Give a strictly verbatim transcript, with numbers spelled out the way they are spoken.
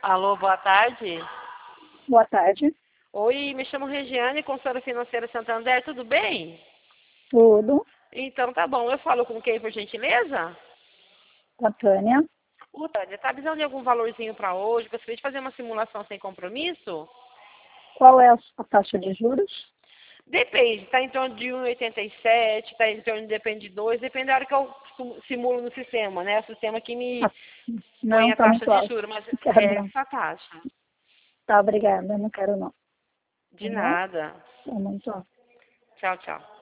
Alô, boa tarde. Boa tarde. Oi, me chamo Regiane, consultora financeira Santander, tudo bem? Tudo. Então tá bom, eu falo com quem, por gentileza? Com a Tânia. Ô, Tânia, tá precisando de algum valorzinho para hoje? Gostaria de fazer uma simulação sem compromisso? Qual é a a taxa de juros? Depende, está em torno de um vírgula oitenta e sete, está em torno de depende de dois, depende da hora que eu su- simulo no sistema, né? O sistema que me Ah, põe não, a está taxa muito de alto. juros, mas Não quero é não. essa taxa. Tá, obrigada. Não quero não. De Tá bom? nada. Tá muito alto. Tchau, tchau.